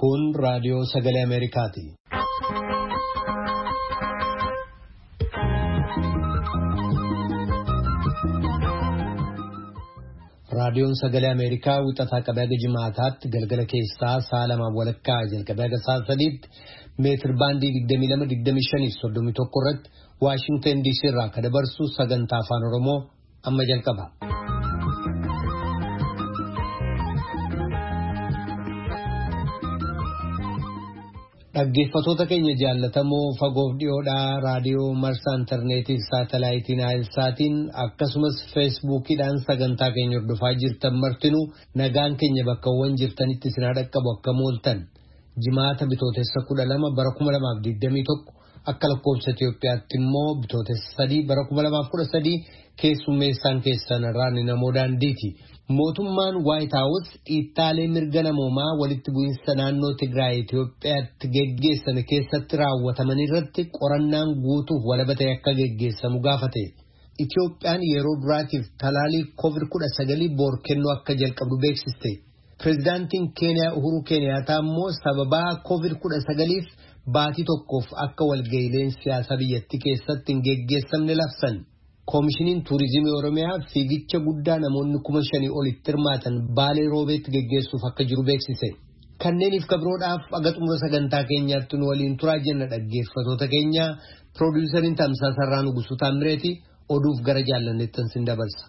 Kun raadiyoo sagalee Ameerikaati. Raadiyoon sagalee Ameerikaa wixataa qabee jimaataatti galgala keessaa sa'a lamaan walakkaa jalqabee aga sa'a sadiitti meetir baandii 22-25-31 irratti Waashingtan DC irraa kan dabarsu sagantaa afaan Oromoo amma jalqaba. Dhaggeeffattoota keenya jaallatamoo fagoof dhiyoodhaa raadiyoo marsaa intarneetii saatalaayitiin Naayilsaatiin akkasumas feesbuukiidhaan sagantaa keenya hordofaa jirtan martinuu nagaan keenya bakkawwan jirtanitti isin dhaqqabu akka mooltan jimaata bitootessa 12 bara 2021 akka lakkoofsa Itoophiyaatti immoo bitootessa 3 bara 2013 keessummeessaan keessan irraan namoo daandiiti. Mootummaan White House dhiittaalee mirga namoomaa walitti bu'iinsa naannoo Tigraay Itoophiyaatti geggeessame keessatti raawwataman irratti qorannaan guutuuf walabata akka geggeessamu gaafate. Itoophiyaan yeroo duraatiif talaalii COVID-19 boor kennuu akka jalqabdu beeksiste. Pireezidaantiin Keeniyaa Uhuru Keeniyaataa immoo sababaa COVID-19f baatii tokkoof akka walga'iileen siyaasaa biyyattii keessatti hin geggeessamne labsan. Koomishiniin Tuurizimii Oromiyaa fiigicha guddaa namoonni 5,000 olitti hirmaatan Baalee Roobeetti geggeessuuf akka jiru beeksise. Kanneeniif kabroodhaaf aga xumura sagantaa keenyaatti nu waliin turaa jenna dhaggeeffattoota keenya. Piroodyusariin Tamsaasarraa Nugusuu Taamireeti oduuf gara jaallanneettan sin dabarsa.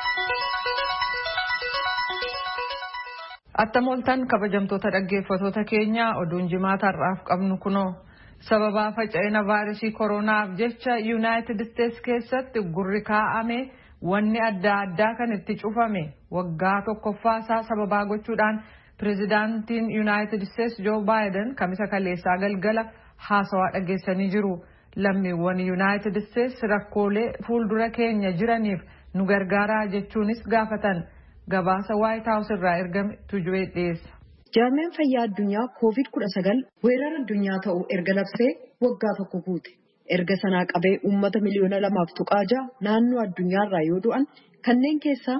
Attamoltan kabajamtoota dhaggeeffattoota keenya oduun jimaata har'aaf qabnu kunoo. Sababa faca'ina vaayirasii koronaaf jecha United States keessatti gurri kaa'ame wanni adda addaa kan itti cufame waggaa tokkoffaasaa sababaa gochuudhaan pireezidaantiin United States Joe Biden kamisa kaleessaa galgala haasawaa dhageessanii jiru. Lammiiwwan United States rakkoolee fuuldura keenya jiraniif nu gargaaraa jechuunis gaafatan. Gabaasa White House irraa ergame Tujubee dhiyeessa. Jaarmeen fayyaa addunyaa COVID-19 weerara addunyaa ta'uu erga labsee waggaa tokko guute. Erga sanaa qabee uummata miliyoona 2.6 naannoo addunyaarraa yoo du'an kanneen keessaa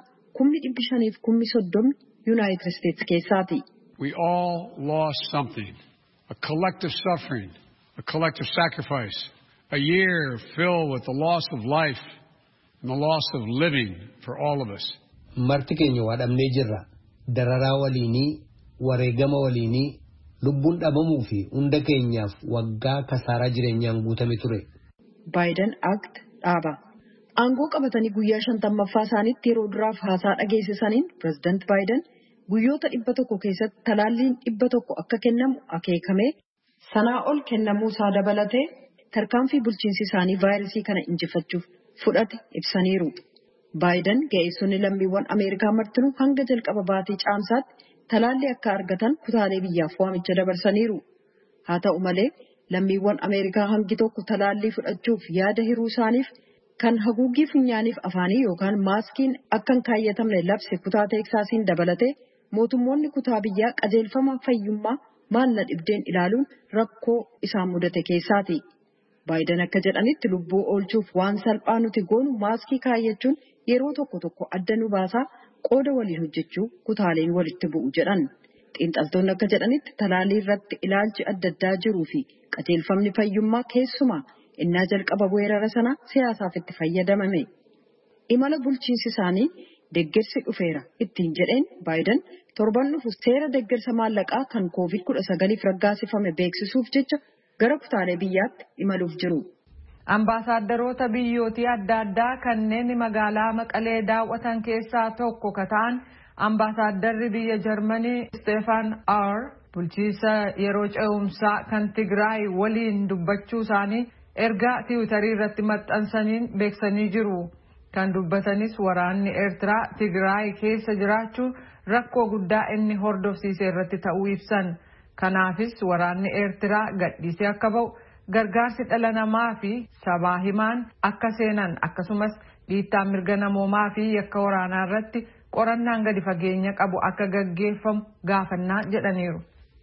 530,000 United States keessaati. We all lost something. A collective suffering, a collective sacrifice. A year filled with the loss of life and the loss of living for all of us. Marti keenya waadhamnee jirra. Dararaa waliinii wareegama waliinii lubbuun dhabamuu fi hunda keenyaaf waggaa kasaaraa jireenyaan guutame ture. Biden Act dhaaba. Aangoo qabatanii guyyaa 50ffaa isaaniitti yeroo duraaf haasaa dhageessisaniin President Biden guyyoota 100 keessatti talaalliin 100 akka kennamu akeekamee sanaa ol kennamuu isaa dabalatee tarkaanfii bulchiinsi isaanii vaayirasii kana injifachuuf fudhate ibsaniiru. Biden ga'eessonni lammiiwwan Ameerikaa martinuu hanga jalqaba baatii caamsaatti talaalli akka argatan kutaalee biyyaaf waamicha dabarsaniiru. Haa ta'u malee lammiiwwan Ameerikaa hangi tokko talaallii fudhachuuf yaada hiruu isaaniif kan haguuggii funyaaniif afaanii yookaan maaskiin akka hin kaayyatamne labse kutaa Teeksaasiin dabalatee mootummoonni kutaa biyyaa qajeelfama fayyummaa maalla dhibdeen ilaaluun rakkoo isaan mudate keessaati. Biden akka jedhanitti lubbuu oolchuuf waan salphaa nuti goonu maaskii kaayyachuun yeroo tokko adda nu baasaa qooda waliin hojjechuu kutaaleen walitti bu'u jedhan. Xiinxaltoonni akka jedhanitti talaallii irratti ilaalchi adda addaa jiruu fi qajeelfamni fayyummaa keessumaa innaa jalqaba weerara sana siyaasaaf itti fayyadamame. Imala bulchiinsi isaanii deeggarsi dhufeera ittiin jedheen Biden torban dhufu seera deeggarsa maallaqaa kan COVID-19 raggaasifame beeksisuuf jecha gara kutaalee biyyaatti imaluuf jiru. Ambaasaaddaroota biyyootii adda addaa kanneen magaalaa Maqalee daawwatan keessaa tokko kataan ambaasaaddarri biyya Jarmanii Stefan R. bulchiinsa yeroo ce'umsaa kan Tigraay waliin dubbachuu isaanii ergaa Tiwiitarii irratti maxxansaniin beeksanii jiru. Kan dubbatanis waraanni Eertiraa Tigraay keessa jiraachuu rakkoo guddaa inni hordofsiise irratti ta'uu ibsan. Kanaafis waraanni Eertiraa gadhiisee akka ba'u gargaarsi dhala namaa fi sabaa himaan akka seenan akkasumas dhiittaan mirga namoomaa fi yakka waraanaa irratti qorannaan gadi fageenya qabu akka gaggeeffamu gaafannaa jedhaniiru.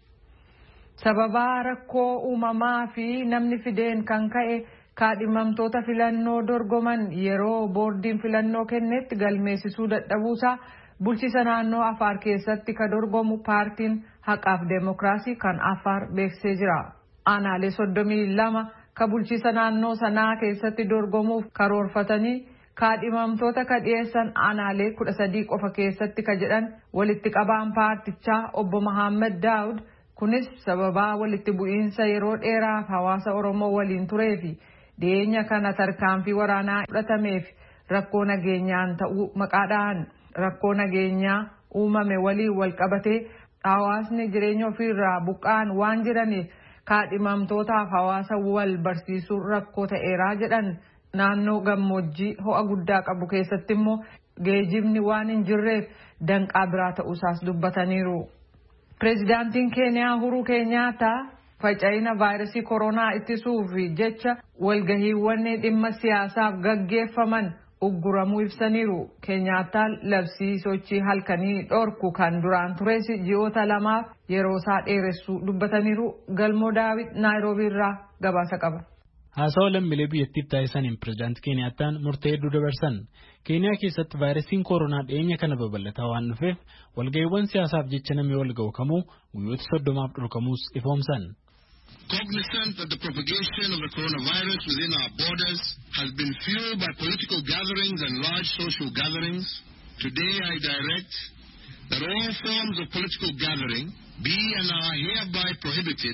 Sababa rakkoo uumamaa fi namni fideen kan ka'e kaadhimamtoota filannoo dorgoman yeroo boordiin filannoo kennetti galmeessisuu dadhabuusaa bulchiisa naannoo Afaar keessatti ka dorgomu paartiin Haqaaf Deemokiraasii kan Afaar beeksisee jira. Aanaalee 32 ka bulchiisa naannoo sanaa keessatti dorgomuuf karoorfatanii kaadhimamtoota ka dhiyeessan aanaalee 13 qofa keessatti ka jedhan walitti qabaan paartichaa obbo Mahammad Daawud kunis sababaa walitti bu'iinsa yeroo dheeraaf hawaasa Oromoo waliin tureefi dhiyeenya kana tarkaanfii waraanaa fudhatameef rakkoo nageenyaan ta'uu maqaadhaan rakkoo nageenyaa uumame waliin wal qabatee hawaasni jireenya ofiirraa buqqaan waan jiraniif kaadhimamtootaaf hawaasa wal barsiisuu rakkoo ta'eeraa jedhan. Naannoo gammoojjii ho'a guddaa qabu keessatti immoo geejjibni waan hin jirreef danqaa biraa ta'uusaas dubbataniiru. Pireezidaantiin Keeniyaa Uhuru Keenyaataa faca'ina vaayirasii koronaa ittisuuf jecha walgahiiwwan dhimma siyaasaaf gaggeeffaman ugguramuu ibsaniiru. Keenyaataan labsii sochii halkanii dhorku kan duraan tures ji'oota 2 yeroo isaa dheeressuu dubbataniiru. Galmoo Daawit Naayiroobii irraa gabaasa qaba. Haasawa lammiilee biyyattiif taasisaniin pireezidaantii Keeniyaataan murtee hedduu dabarsan. Keeniyaa keessatti vaayirasiin koronaa dhiyeenya kana babal'ataa waan dhufeef walga'iiwwan siyaasaaf jecha namni wal ga'u kamuu guyyoota 30 dhorkamuus ifoomsan. Cognizant that the propagation of the coronavirus within our borders has been fueled by political gatherings and large social gatherings, today I direct that all forms of political gathering be and are hereby prohibited.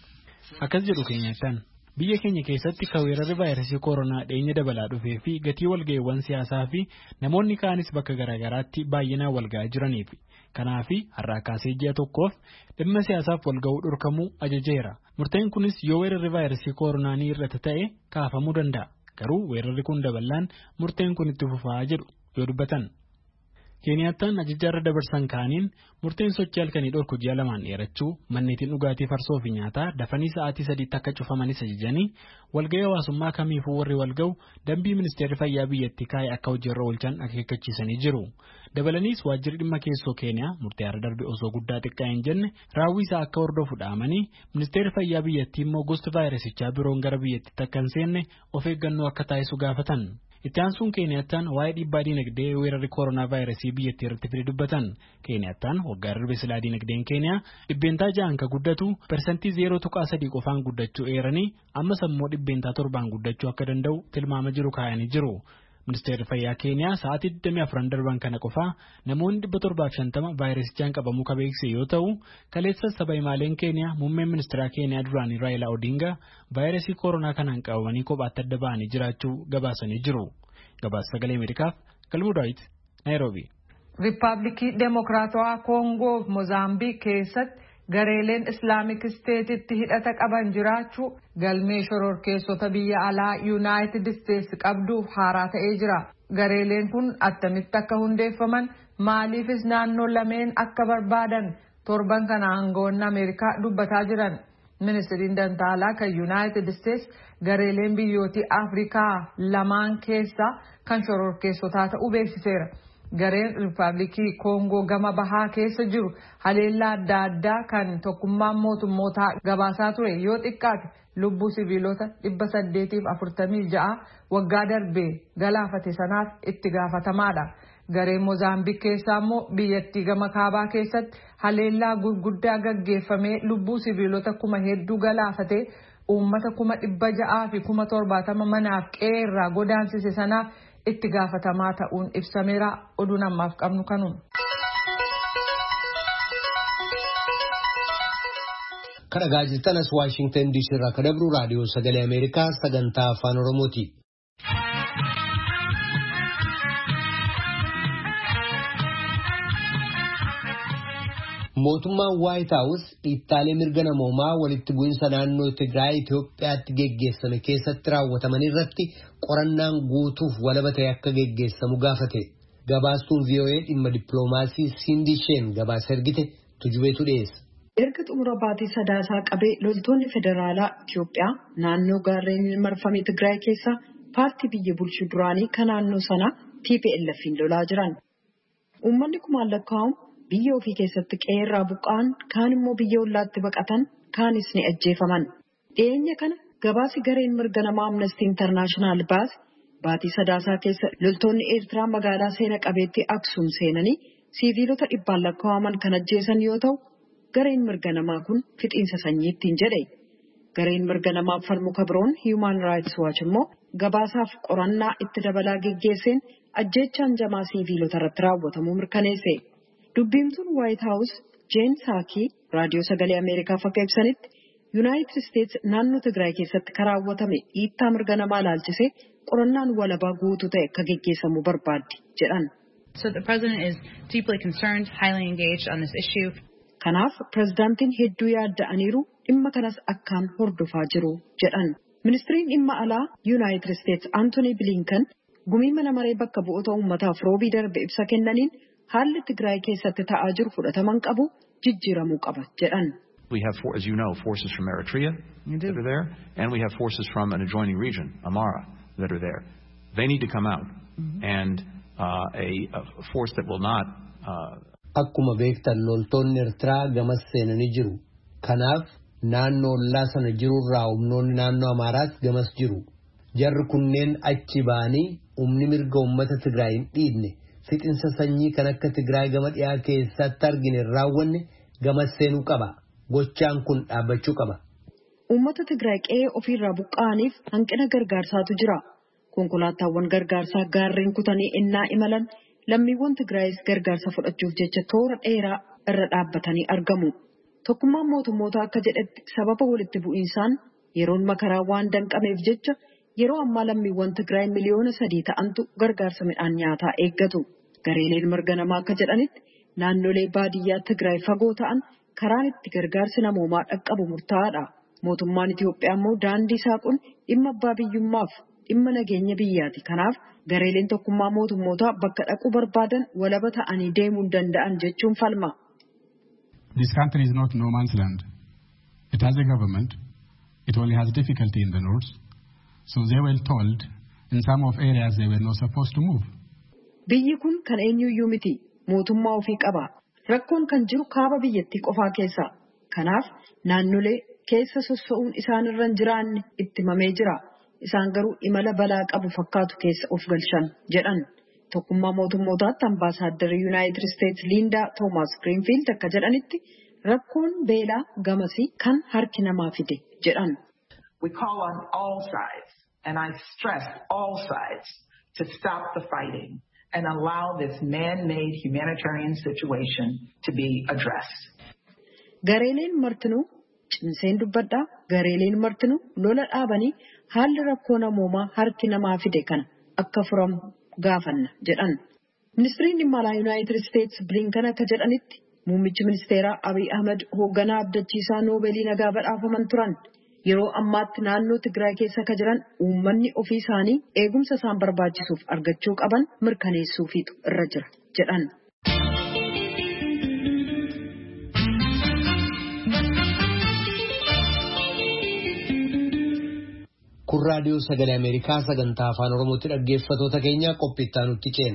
Akkas jedhu Keeniyaataan. Biyya keenya keessatti weerarri vaayirasii koronaa dhiyeenya dabalaa dhufee fi gatii walga'iiwwan siyaasaa fi namoonni kaanis bakka garaagaraatti baay'inaan walga'aa jiraniif kanaaf har'aa kaasee ji'a tokkoof dhimma siyaasaaf walga'uu dhorkamuu ajajeera. Murteen kunis yoo weerarri vaayirasii koronaa ni irratti ta'e kaafamuu danda'a. Garuu weerarri kun dabalaan murteen kun itti fufaa jedhu yoo dubbatan. Keeniyaataan ajajjaarra dabarsan kaaniin murteen sochii halkanii dhorku ji'a 2 dheerachuu manneetiin dhugaatii farsoo fi nyaataa dafanii sa'aatii 3 akka cufamanis ajajanii walga'ii hawaasummaa kamiifuu warri walga'u dambii ministeerri fayyaa biyyattii kaa'e akka hojiirra oolchan akeekkachiisanii jiru. Dabalaniis waajjirri dhimma keessoo Keeniyaa murtee har'a darbe osoo guddaa xiqqaa hin jenne raawwii isaa akka hordofu dhaamanii ministeerri fayyaa biyyattii immoo gosti vaayirasichaa biroon gara biyyattiitti akka hin seenne of eeggannoo akka taasisu gaafatan. Itti aansuun Keeniyaataan waa'ee dhiibbaa diinagdee weerarri koronaa vaayirasii biyyattii irratti fide dubbatan. Keeniyaataan waggaa darbe silaa diinagdeen Keeniyaa dhibbeentaa 6 ka guddatu persentii 0.3 qofaan guddachuu eeranii ammas ammoo dhibbeentaa 7 guddachuu akka danda'u tilmaama jiru kaayanii jiru. Ministeerri fayyaa Keeniyaa sa'aatii 24 darban kana qofaa namoonni 750 vaayirasichaan qabamuu ka beeksise yoo ta'u kaleessa saba himaaleen Keeniyaa muummeen ministeera Keeniyaa duraanii Raayilaa Odingaa vaayirasii koronaa kanaan qabamanii kophaatti adda ba'anii jiraachuu gabaasanii jiru. Gabaasa Sagalee Ameerikaaf Galmuu Daawit Naayiroobii. Riippaabilikii Deemokiraatawaa Koongoo fi Moozaambiik keessatti gareeleen Islaamik Isteetitti hidhata qaban jiraachuu galmee shororkeessota biyya alaa Yuunaayitid Isteetsi qabduuf haaraa ta'ee jira. Gareeleen kun attamitti akka hundeeffaman maaliifis naannoo lameen akka barbaadan torban kana aangawoonni Ameerikaa dubbataa jiran. Ministeeriin Dantaalaa kan Yuunaayitid Isteetsi gareeleen biyyootii Afrikaa lamaan keessaa kan shororkeessotaa ta'uu beeksiseera. Gareen Riippaabilikii Koongoo gama bahaa keessa jiru haleellaa adda addaa kan tokkummaan mootummootaa gabaasaa ture yoo xiqqaate lubbuu siviilota 846 waggaa darbee galaafate sanaaf itti gaafatamaadha. Gareen Moozaambiik keessaa immoo biyyattii gama kaabaa keessatti haleellaa gurguddaa gaggeeffamee lubbuu siviilota 1,000 galaafate uummata 600,000 fi 70,000 manaaf qe'ee irraa godaansise sanaaf itti gaafatamaa ta'uun ibsameera. Oduun ammaaf qabnu kanuma. Kan dhagaa jirtan as Waashingtan DC irraa kan dabru raadiyoo Sagalee Ameerikaa sagantaa afaan Oromooti. Mootummaan White House dhiittaalee mirga namoomaa walitti bu'insa naannoo Tigraay Itoophiyaatti geggeessame keessatti raawwataman irratti qorannaan guutuuf walaba ta'e akka geggeessamu gaafate. Gabaastuun VOA dhimma dippiloomaasii Cindy Shein gabaasa ergite tujubeetu dhiyeessa. Erga xumura baatii sadaasaa qabee loltoonni federaalaa Itoophiyaa naannoo gaarreen marfamee Tigraay keessa paartii biyya bulchuu duraanii kan naannoo sana TPLF'n lolaa jiran. Uummanni kumaan lakkaa'amu biyya ofii keessatti qeerraa buqqaan kaan immoo biyya ollaatti baqatan kaanis ni ajjeefaman. Dhiyeenya kana gabaasi gareen mirga namaa Amnesty International baase baatii sadaasaa keessa loltoonni Eertiraa magaalaa seena qabeettii Aksuum seenanii siviilota dhibbaan lakkaa'aman kan ajjeesan yoo ta'u gareen mirga namaa kun fixiinsa sanyii ittiin jedhe. Gareen mirga namaaf falmu kabroon Human Rights Watch immoo gabaasaaf qorannaa itti dabalaa geggeesseen ajjeechaan jamaa siviilota irratti raawwatamuu mirkaneesse. Dubbiimtuun White House Jen Psaki raadiyoo sagalee Ameerikaaf akka ibsanitti United States naannoo Tigraay keessatti raawwatame dhiittaa mirga namaa ilaalchisee qorannaan walabaa guutuu ta'e akka geggeessamu barbaaddi jedhan. So the president is deeply concerned, highly engaged on this issue. Kanaaf pirezidaantiin hedduu yaadda'aniiru dhimma kanas akkaan hordofaa jiru jedhan. Ministiriin dhimma alaa United States Anthony Blinken gumii mana maree bakka bu'oota uummataaf roobii darbe ibsa kennaniin haalli Tigraay keessatti ta'aa jiru fudhataman qabu jijjiiramuu qaba jedhan. We have, as you know, forces from Eritrea that are there, and we have forces from an adjoining region, Amara, that are there. They need to come out, and a force that will not. Akkuma beektan loltoonni Eertiraa gamas seenanii jiru. Kanaaf naannoo ollaa sana jirurraa humnoonni naannoo Amaaraas gamas jiru. Jarri kunneen achi ba'anii humni mirga uummata Tigraay hin dhiibne fixinsa sanyii kan akka Tigraay gama dhiyaa keessatti argine raawwanne gamas seenuu qaba. Gochaan kun dhaabbachuu qaba. Uummata Tigraay qe'ee ofiirraa buqqa'aniif hanqina gargaarsaatu jira. Konkolaataawwan gargaarsaa gaarreen kutanii ennaa imalan lammiiwwan Tigraayis gargaarsa fudhachuuf jecha toora dheeraa irra dhaabbatanii argamu. Tokkummaan mootummootaa akka jedhetti sababa walitti bu'iinsaan yeroon makaraa waan danqameef jecha yeroo ammaa lammiiwwan Tigraay miliyoona 3 ta'antu gargaarsa midhaan nyaataa eeggatu. Gareeleen mirga namaa akka jedhanitti naannolee baadiyyaa Tigraay fagoo ta'an karaan itti gargaarsi namoomaa dhaqqabu murtaa'aadha. Mootummaan Itoophiyaa immoo daandii saaquun dhimma abbaa biyyummaaf dhimma nageenya biyyaati. Kanaaf gareeleen tokkummaa mootummootaa bakka dhaquu barbaadan walaba ta'anii deemuu danda'an jechuun falma. This country is not no man's land. It has a government. It only has difficulty in the north. So they were told in some of areas they were not supposed to move. Biyyi kun kan eenyuyyuu miti. Mootummaa ofii qaba. Rakkoon kan jiru kaaba biyyattii qofaa keessa. Kanaaf naannolee keessa sossa'uun isaanirra hin jiraanne itti himamee jira. Isaan garuu imala balaa qabu fakkaatu keessa of galchan jedhan. Tokkummaa mootummootaatti ambaasaaddara United States Linda Thomas Greenfield akka jedhanitti rakkoon beelaa gamasii kan harki namaa fide jedhan. We call on all sides, and I stress all sides, to stop the fighting and allow this man-made humanitarian situation to be addressed. Gareeleen martinuu cimseen dubbadhaa gareeleen martinuu lola dhaabanii haalli rakkoo namoomaa harki namaa fide kana akka furamu gaafanna jedhan. Ministiriin dhimma alaa United States Blinken akka jedhanitti muummichi ministeeraa Abiy Ahmed hoogganaa abdachiisaa Noobeelii nagaa badhaafaman turan. Yeroo ammaatti naannoo Tigraay keessa akka jiran uummanni ofii isaanii eegumsa isaan barbaachisuuf argachuu qaban mirkaneessuufiitu irra jira jedhan. Kun raadiyoo sagalee Ameerikaa sagantaa afaan Oromootti dhaggeeffatoota keenya qophiittaa nutti ceena.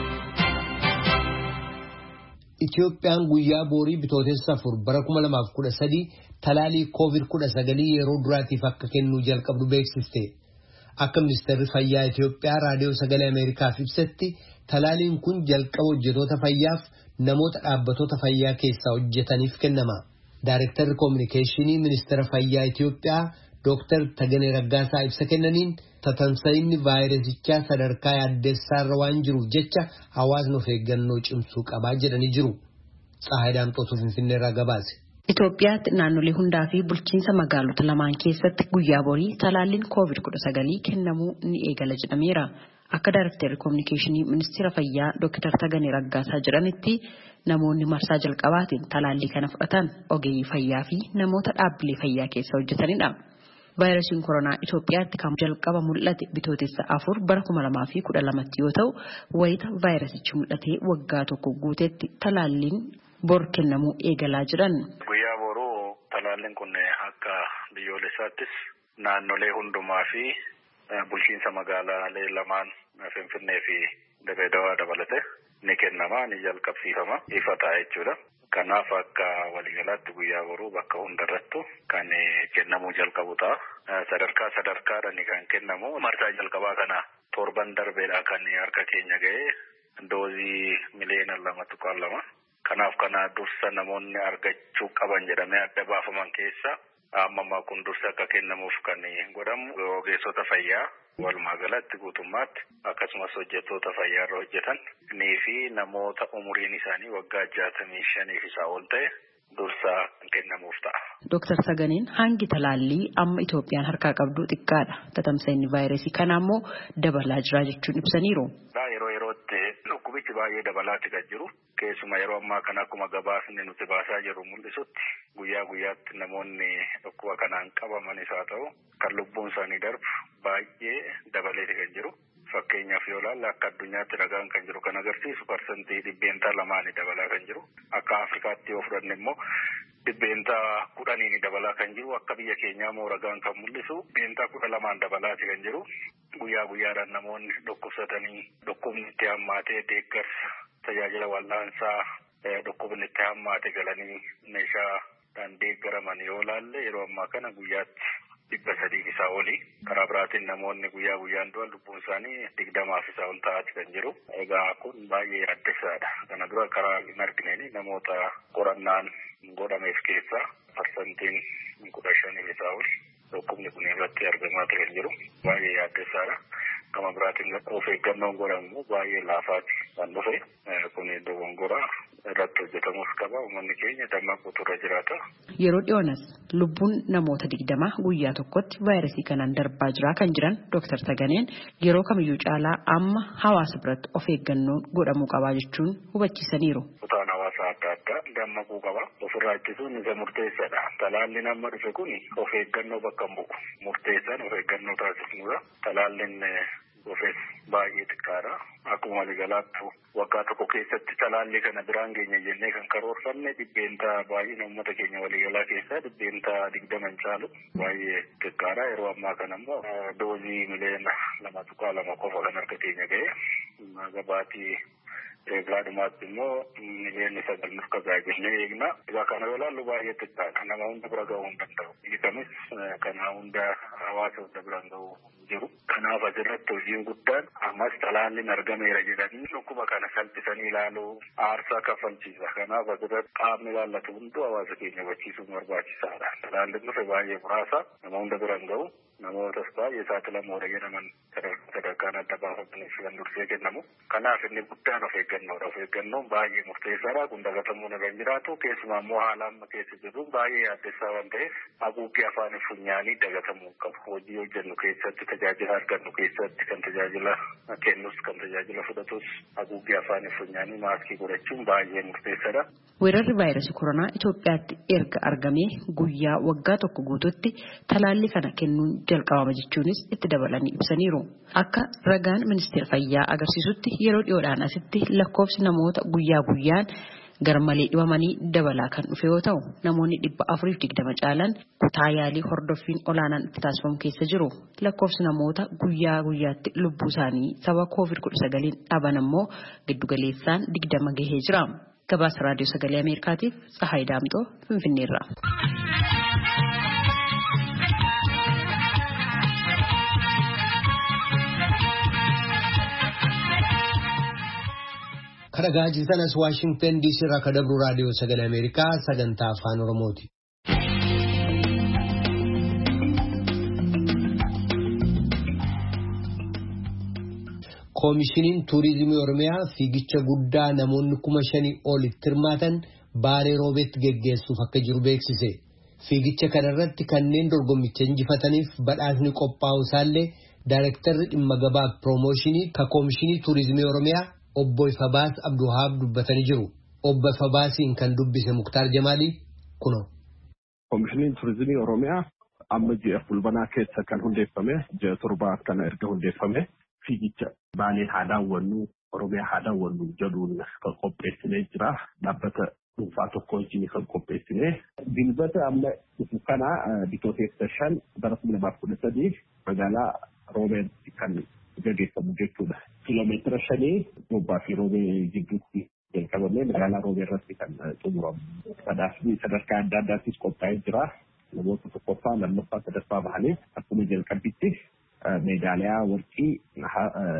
Itoophiyaan guyyaa boorii bitootessa 4 bara 2013 talaalii COVID-19 yeroo duraatiif akka kennuu jalqabdu beeksiste. Akka ministeerri fayyaa Itoophiyaa raadiyoo sagalee Ameerikaaf ibsetti talaaliin kun jalqaba hojjetoota fayyaaf namoota dhaabbattoota fayyaa keessaa hojjetaniif kennama. Daayirektarri koominikeeshinii ministeera fayyaa Itoophiyaa Dr. Taganee Raggaasaa ibsa kennaniin tatamsa'inni vaayirasichaa sadarkaa yaaddeessaarra waan jiruuf jecha hawaasni of eeggannoo cimsuu qabaa jedhanii jiru. Tsahaayidaan Xootuu Finfinneerraa gabaase. Itoophiyaatti naannolee hundaa fi bulchiinsa magaalota lamaan keessatti guyyaa borii talaalliin COVID-19 kennamuu ni eegala jedhameera. Akka Daayirektarri koominikeeshinii ministeera fayyaa Dr. Taganee Raggaasaa jedhanitti namoonni marsaa jalqabaatiin talaallii kana fudhatan ogeeyyii fayyaa fi namoota dhaabbilee fayyaa keessa hojjetanidha. Vaayirasiin koronaa Itoophiyaatti kan jalqaba mul'ate bitootessa 4 bara 2012 yoo ta'u, wayita vaayirasichi mul'atee waggaa tokko guutetti talaalliin bor kennamuu eegalaa jiran. Guyyaa boruu talaalliin kun akka biyyoolessaattis naannolee hundumaa fi bulchiinsa magaalaalee lamaan Finfinnee fi Dirreedawaa dabalate ni kennama, ni jalqabsiifama, ifa ta'a jechuudha. Kanaaf akka waliigalaatti guyyaa boruu bakka hundarrattu kan kennamuu jalqabu ta'a. Sadarkaadhaan kan kennamu marsaa jalqabaa kana torban darbeedha kan harka keenya ga'ee doozii miliyoona 2.2. Kanaaf kana dursa namoonni argachuu qaban jedhamee adda baafaman keessa amma kun dursa akka kennamuuf kan godhamu ogeessota fayyaa walumaa galatti guutummaatti akkasumas hojjettoota fayyaa irra hojjetan fi namoota umuriin isaanii waggaa 65 fi isaa ol ta'e dursa kennamuuf ta'a. Dr. Saganeen hangi talaallii amma Itoophiyaan harkaa qabdu xiqqaadha. Tatamsa'inni vaayirasii kana ammoo dabalaa jira jechuun ibsaniiru. Yeroo yerootti dhukkubichi baay'ee dabalaatti kan jiru. Keessuma yeroo ammaa kana akkuma gabaasni nuti baasaa jirru mul'isutti guyyaa guyyaatti namoonni dhukkuba kanaan qabamanis haa ta'u kan lubbuun isaanii darbu baay'ee dabaleeti kan jiru. Fakkeenyaaf yoo ilaalle akka addunyaatti ragaan kan jiru kan agarsiisu parsantii 2% dabalaa kan jiru. Akka Afrikaatti yoo fudhanne immoo 10% dabalaa kan jiru. Akka biyya keenyaa immoo ragaan kan mul'isu 12% dabalaati kan jiru. Guyyaa guyyaadhaan namoonni dhukkubsatanii dhukkubni itti hammaatee deeggarsa tajaajila wal'aansaa dhukkubni itti hammaate galanii meeshaadhaan deeggaraman yoo ilaalle yeroo ammaa kana guyyaatti 300 isaa oli. Karaa biraatiin namoonni guyyaa guyyaan du'an lubbuun isaanii 20 isaa ol ta'aati kan jiru. Egaa kun baay'ee yaaddessaadha. Kana dura karaa hin argineen namoota qorannaan godhameef keessaa parsantiin 15 isaa oli dhukkubni kun irratti argamaa kan jiru. Baay'ee yaaddessaadha. Kama biraatiin of eeggannoon godhamu baay'ee laafaati kan dhufe. Kun dogongora irratti hojjetamuuf qaba. Uummanni keenya dammaquu irra jiraata. Yeroo dhiyoonas lubbuun namoota 20 guyyaa tokkotti vaayirasii kanaan darbaa jira kan jiran Dr. Saganeen yeroo kamiyyuu caalaa amma hawaasa biratti of eeggannoon godhamuu qabaa jechuun hubachiisaniiru. Kutaan hawaasa adda addaa dammaquu qaba. Ofirraa ittisuun isa murteessaadha. Talaalliin amma dhufe kun of eeggannoo bakka hin bu'u. Murteessaan of eeggannoo taasisnuudha. Talaalliin dhufes baay'ee xiqqaadha. Akkuma waliigalaatti waggaa tokko keessatti talaallii kana biraan geenya jennee kan karoorfanne dhibbeentaa baay'ina uummata keenya waliigalaa keessaa dhibbeentaa 20 hin caalu baay'ee xiqqaadha. Yeroo ammaa kana immoo doozii miliyoona 2.2 qofa kan harka keenya ga'e. Gabaatii eeglaadhumaatti immoo miliyoonni 9 kagaa jennee eegna. Egaa kana yoo ilaallu baay'ee xiqqaadha. Nama hunda bira ga'uu hin danda'u. Biyyi kamis kana hunda hawaasa hunda biraan ga'uu jiru. Kanaaf asirratti hojiin guddaan ammas talaalliin argameera jedhanii dhukkuba kana salphisanii ilaaluu aarsaa kaffalchiisa. Kanaaf asirratti qaamni ilaallatu hunduu hawaasa keenya hubachiisuun barbaachisaadha. Talaalliin dhufe baay'ee muraasa nama hunda biraan ga'u namootas baay'ee saaxilamoodha jedhaman sadarkaan adda baafamaniif kan dursee kennamu. Kanaaf inni guddaan of eeggannoodha. Of eeggannoon baay'ee murteessaadha. Kun dagatamuu irra hin jiraatu. Keessumaa immoo haala amma keessa jiru baay'ee yaaddessaa waan ta'eef haguuggii afaan funyaanii dagatamuu qabu. Hojii hojjennu keessatti tajaajila argannu keessatti kan tajaajila kennus kan tajaajila fudhatus haguuggii afaan funyaanii maaskii godhachuun baay'ee murteessaadha. Weerarri vaayirasii koronaa Itoophiyaatti erga argamee guyyaa waggaa tokko guututti talaallii kana kennuun jalqabama jechuunis itti dabalanii ibsaniiru. Akka ragaan ministeera fayyaa agarsiisutti yeroo dhiyoodhaan asitti lakkoofsi namoota guyyaa guyyaan garmalee dhibamanii dabalaa kan dhufe yoo ta'u namoonni 420 caalan kutaa yaalii hordoffiin olaanaan itti taasifamu keessa jiru. Lakkoofsi namoota guyyaa guyyaatti lubbuu isaanii sababa COVID-19 dhaban ammoo giddugaleessaan 20 gahee jira. Gabaasa raadiyoo sagalee Ameerikaatiif Tsahaay Daamxoo Finfinneerraa. Kadhagaa jirtanas Waashingtan DC irraa kan dabru raadiyoo sagalee Ameerikaa sagantaa afaan Oromooti. Koomishiniin Tuuriizimii Oromiyaa fiigicha guddaa namoonni 5,000 olitti hirmaatan Baalee Roobeetti geggeessuuf akka jiru beeksise. Fiigicha kanarratti kanneen dorgommicha injifataniif badhaasni qophaa'u isaallee Daayirektarri dhimma gabaa piroomooshinii ka Koomishinii Tuuriizimii Oromiyaa Obbo Ifabaas Abduhaab dubbatanii jiru. Obbo Ifabaasiin kan dubbise Muktaar Jamaalii kuno. Koomishiniin Tuuriizimii Oromiyaa amma ji'a fulbanaa keessa kan hundeeffame ji'a torbaa kana erga hundeeffame fiigicha Baalee haa daawwannu Oromiyaa haa daawwannu jedhuun kan qopheessinee jira. Dhaabbata dhuunfaa tokko wajjin kan qopheessinee dilbata amma dhufu kana bitootessa 5 bara 2013 magaalaa Roobeetti kan gaggeeffamu jechuudha. Kiiloomeetira 5 gubbaa fi Roobee gidduutti jalqabamee magaalaa Roobee irratti kan xumuramu. Badhaasni sadarkaa adda addaattis qophaa'ee jira. Namoota tokkoffaa lammaffaa sadaffaa bahanii akkuma jalqabbitti meedaaliyaa warqii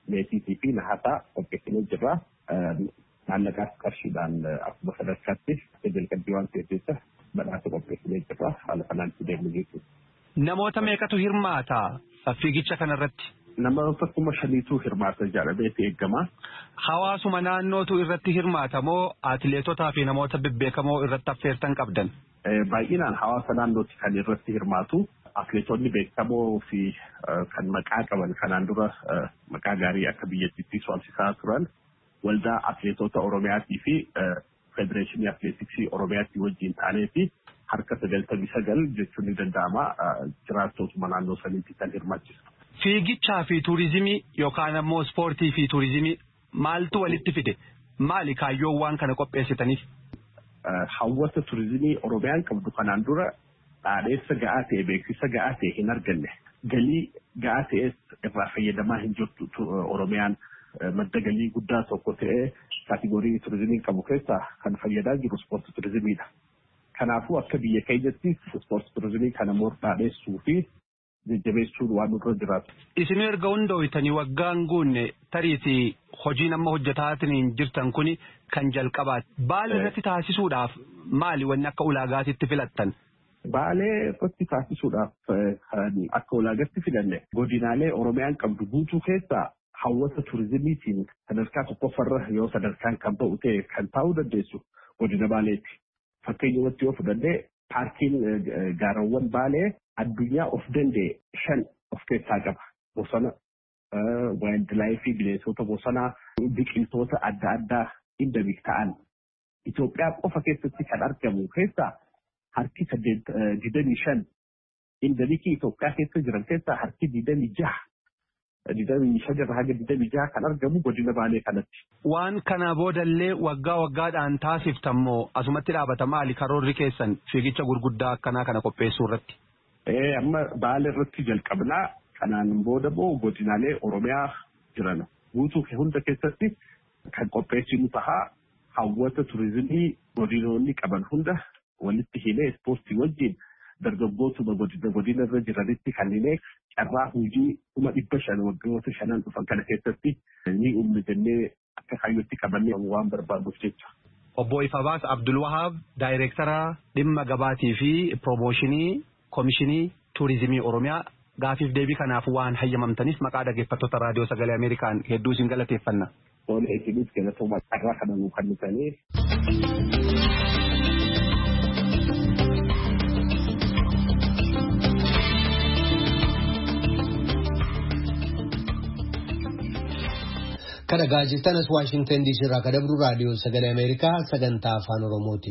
meetiitii fi nahataa qopheessinee jirra. Maallaqaas qarshiidhaan akkuma sadarkaatti jalqabbii waan ta'eef jecha badhaasa qopheessinee jirra. Haala kanaan itti deemnu jechuudha. Namoota meeqatu hirmaata fiigicha kanarratti? Namoota 5,000 hirmaata jedhameeti eegama. Hawaasuma naannootu irratti hirmaata moo atileetotaa fi namoota bebbeekamoo irratti affeertan qabdan? Baay'inaan hawaasa naannooti kan irratti hirmaatu. Atileetonni beekamoo fi kan maqaa qaban kanaan dura maqaa gaarii akka biyyattiitti waamsisaa turan waldaa atileetota Oromiyaatii fi Federeeshinii Atileetiksii Oromiyaatii wajjin taanee fi harka 99 jechuun ni danda'ama jiraattotuma naannoo saniitti kan hirmaachisu. Fiigichaa fi tuurizimii yookaan ammoo ispoortii fi tuurizimii maaltu walitti fide? Maali kaayyoon waan kana qopheessitaniif? Hawwata tuurizimii Oromiyaan qabdu kanaan dura dhaadheessa ga'aa ta'e beeksisa ga'aa ta'e hin arganne. Galii ga'aa ta'es irraa fayyadamaa hin jirtu Oromiyaan madda galii guddaa tokko ta'ee kaategorii tuurizimii qabu keessaa kan fayyadaa jiru ispoortii tuurizimiidha. Kanaafuu akka biyya keenyatti ispoortii tuurizimii kana dhaadheessuu fi jajjabeessuun waan nurra jiraatu. Isin erga hundaa'itanii waggaan guunne tariitii hojii nama hojjetaatiin jirtan kuni kan jalqabaati. Baalee irratti taasisuudhaaf maali wanni akka ulaagaatitti filattan? Baalee irratti taasisuudhaaf akka ulaagaatti filanne godinaalee Oromiyaan qabdu guutuu keessaa hawwata tuurizimiitiin sadarkaa tokkoffarra yoo sadarkaan kan ba'u ta'e kan taa'uu dandeessu godina Baaleeti. Fakkeenyumatti yoo fudhannee paarkiin gaarawwan Baalee addunyaa of danda'e 5 of keessaa qaba. Bosona, waayildilaayifii, bineensota bosonaa, biqiltoota adda addaa endemik ta'an. Itoophiyaa qofa keessatti kan argamu keessaa harki 25 endemikii Itoophiyaa keessa jiran keessaa harki 25 haga 26 kan argamu godina Baalee kanatti. Waan kana boodallee waggaadhaan taasiftammoo asumatti dhaabata maali karoorri keessan fiigicha gurguddaa akkanaa kana qopheessuu irratti? Amma Baalee irratti jalqabnaa kanaan booda godinaalee Oromiyaa jiran guutuu hunda keessatti kan qopheessinu tahaa hawwata tuurizimii godinoonni qaban hunda walitti himee ispoortii wajjin dargaggootuma godina irra jiranitti kanneen carraa hojii 500 waggoota 5 dhufan kana keessatti ni uummatanii akka kaayyootti qabannee waan barbaaduuf jecha. Obbo Ifabaas Abdul Wahaab Daayireektara dhimma gabaatii fi piroomooshinii Komishinii Tuurizimii Oromiyaa gaafiif deebii kanaaf waan hayyamamtaniif maqaa dhaggeeffattoota raadiyoo sagalee Ameerikaan hedduu isin galateeffanna. Oole isinis galatooma carraa kana nuu kennitanii. Kana gaazexaanis Waashingtan DC irraa kan dabru raadiyoo sagalee Ameerikaa sagantaa afaan Oromooti.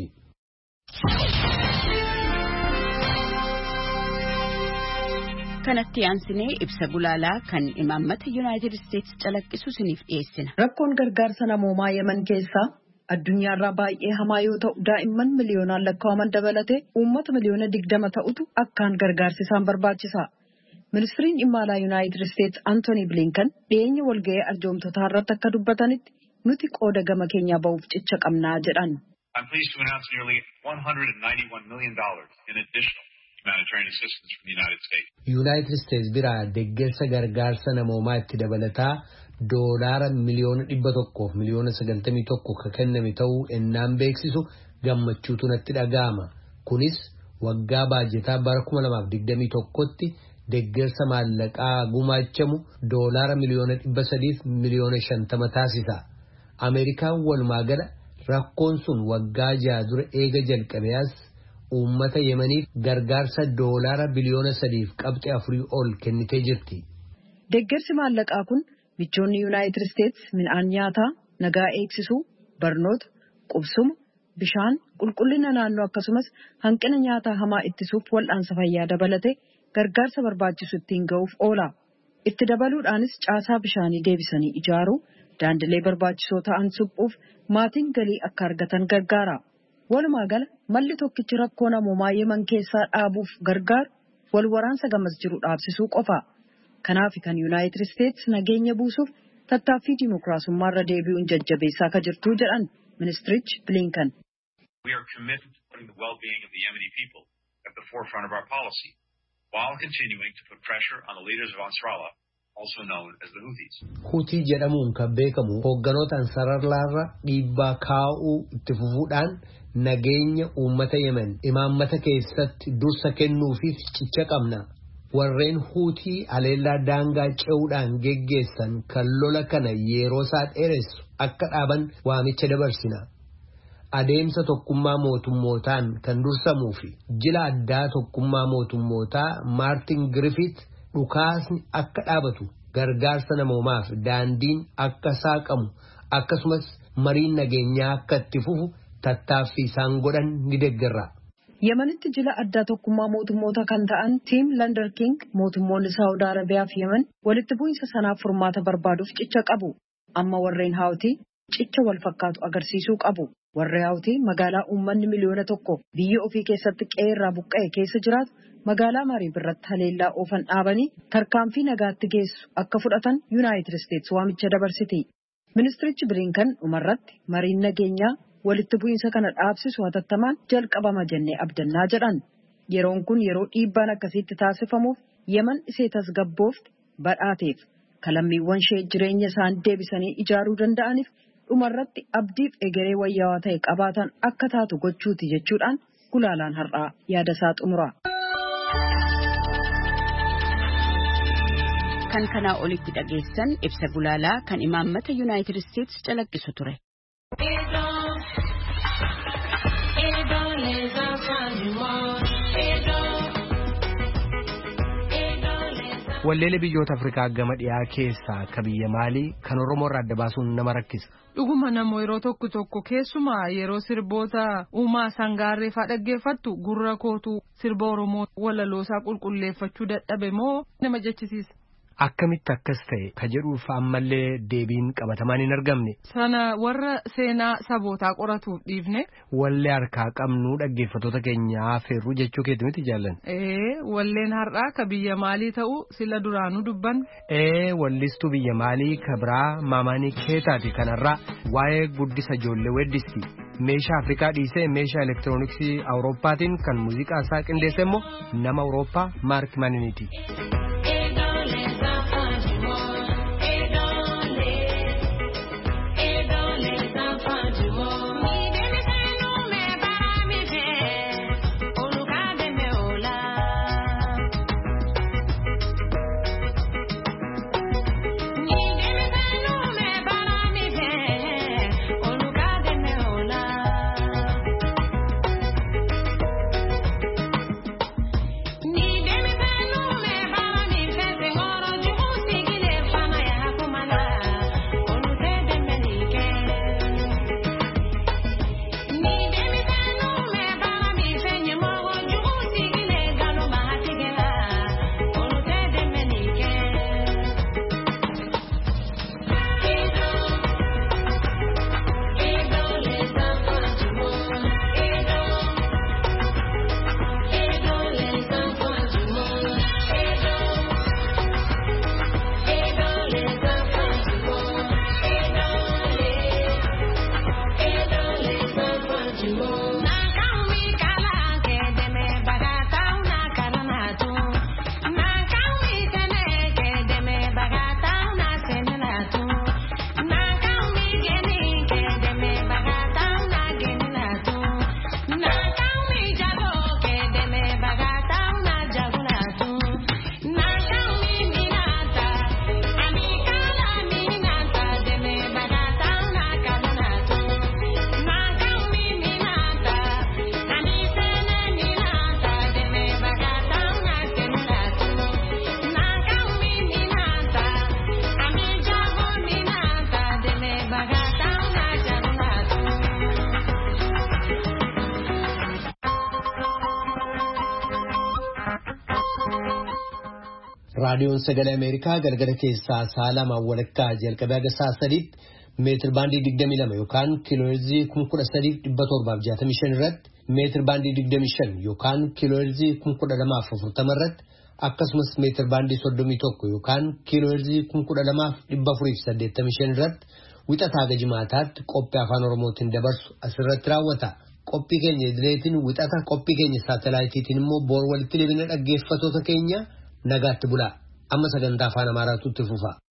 Kanatti aansinee ibsa gulaalaa kan imaammata Yuunaayitid Isteetsi calaqqisu isiniif dhiyeessina. Rakkoon gargaarsa namoomaa Yemen keessaa addunyaarraa baay'ee hamaa yoo ta'u daa'imman miliyoonaan lakkaa'aman dabalatee uummata miliyoona 20 ta'utu akkaan gargaarsi isaan barbaachisa. Ministiriin dhimma alaa Yuunaayitid Isteetsi Antoonii Bilinkan dhiyeenya walga'ii arjoomtotaa irratti akka dubbatanitti nuti qooda gama keenyaa ba'uuf cicha qabnaa jedhan. I'm pleased to announce nearly $191 million in additional humanitarian assistance from the United States. United States biraa deeggarsa gargaarsa namoomaa itti dabalataa doolaara miliyoona 100 fi miliyoona 91 kan kenname ta'uu ennaan beeksisu gammachuutu natti dhaga'ama. Kunis waggaa baajetaa bara 2021tti deeggarsa maallaqaa gumaachamu doolaara miliyoona 300 fi miliyoona 50 taasisa. Ameerikaan walumaa gala rakkoon sun waggaa 6 dura eega jalqabeas uummata Yemeniif gargaarsa doolaara biliyoona 3.4 ol kennitee jirti. Deeggarsi maallaqaa kun michoonni Yuunaayitid Isteetsi midhaan nyaataa, nagaa eegsisuu, barnoota, qubsuma, bishaan, qulqullina naannoo akkasumas hanqina nyaataa hamaa ittisuuf wal'aansa fayyaa dabalatee gargaarsa barbaachisu ittiin ga'uuf oola. Itti dabaluudhaanis caasaa bishaanii deebisanii ijaaruu, daandilee barbaachisoo ta'an suphuuf maatiin galii akka argatan gargaara. Walumaa gala malli tokkichi rakkoo namoomaa Yemen keessaa dhaabuuf gargaaru wal waraansa gamas jiru dhaabsisuu qofa. Kanaaf kan Yuunaayitid Isteetsi nageenya buusuuf tattaaffii dimokiraasummaarra deebi'uun jajjabeessaa akka jirtu jedhan Ministirichi Bilinkan. We are committed to putting the well-being of the Yemeni people at the forefront of our policy, while continuing to put pressure on the leaders of Ansarallah also known as the Houthis. Hutii jedhamuun kan beekamu hoogganoota ansararlaarra dhiibbaa kaa'uu itti fufuudhaan nageenya uummata Yemen imaammata keessatti dursa kennuufiif cicha qabna. Warreen Hutii haleellaa daangaa ce'uudhaan geggeessan kan lola kana yeroo isaa dheeressu akka dhaaban waamicha dabarsina. Adeemsa tokkummaa mootummootaan kan dursamuu fi jila addaa tokkummaa mootummootaa Maartin Griffith dhukaasni akka dhaabatu gargaarsa namoomaaf daandiin akka saaqamu akkasumas mariin nageenyaa akka itti fufu tattaaffii isaan godhan ni deeggarra. Yemenitti jila addaa tokkummaa mootummoota kan ta'an Team Lander King mootummoonni Saawud Arabiyaa fi Yemen walitti bu'iinsa sanaaf furmaata barbaaduuf cicha qabu. Amma warreen Hawtii cicha wal fakkaatu agarsiisuu qabu. Warri Hawtii magaalaa uummanni miliyoona 1 biyya ofii keessatti qe'ee buqqa'e keessa jiraatu magaalaa Marii birratti haleellaa oofan dhaabanii tarkaanfii nagaatti geessu akka fudhatan United States waamicha dabarsiti. Ministirichi Blinken dhumarratti mariin nageenyaa walitti bu'iinsa kana dhaabsisu hatattamaan jalqabama jennee abdannaa jedhan. Yeroon kun yeroo dhiibbaan akkasitti taasifamuuf Yemen isee tasgabboofte badhaateef kalammiiwwan ishee jireenya isaanii deebisanii ijaaruu danda'aniif dhumarratti abdiif egeree wayyaawaa ta'e qabaatan akka taatu gochuuti jechuudhaan gulaalaan har'aa yaada isaa xumura. Kan kanaa olitti dhageessan ibsa gulaalaa kan imaammata United States calaqqisu ture. Walleelee biyyoota Afrikaa gama dhiyaa keessaa akka biyya Maalii kan Oromoo irraa adda baasuun nama rakkisa. Dhuguma namoo yeroo tokko keessumaa yeroo sirboota uumaa sangaarree faa dhaggeeffattu gurra kootu sirba Oromoo walaloosaa qulqulleeffachuu dadhabe moo nama jechisiisa. Akkamitti akkas ta'e ka jedhuuf ammallee deebiin qabatamaan hin argamne. Sana warra seenaa sabootaa qoratuuf dhiifne. Wallee harkaa qabnu dhaggeeffattoota keenyaa feerruu jechuu keetti miti jaallan. Walleen har'aa ka biyya Maalii ta'uu sila duraanuu dubban. Wallistuu biyya Maalii ka biraa Maamaanii Keetaati kanarraa waa'ee guddisa ijoollee weddisti. Meeshaa Afrikaa dhiisee meeshaa elektirooniksii Awurooppaatiin kan muuziqaa isaa qindeesse immoo nama Awurooppaa Maark Maniniiti. Raadiyoon Sagalee Ameerikaa galgala keessaa saalamaa walakkaa jalqabee haga sa'a sadiitti meetir baandii 22 yookaan kiilooherzii 13,765 irratti meetir baandii 25 yookaan kiilooherzii 1240 irratti akkasumas meetir baandii 31 yookaan kiilooherzii 12,485 irratti wixataa haga jimaataatti qophii afaan Oromootiin dabarsu asirratti raawwata. Qophii keenya idileetiin wixata qophii keenya saatalaayitiitiin immoo boor walitti deebina dhaggeeffattoota keenya nagaatti bulaa. amma sagantaa afaan Amaaraatu itti fufa.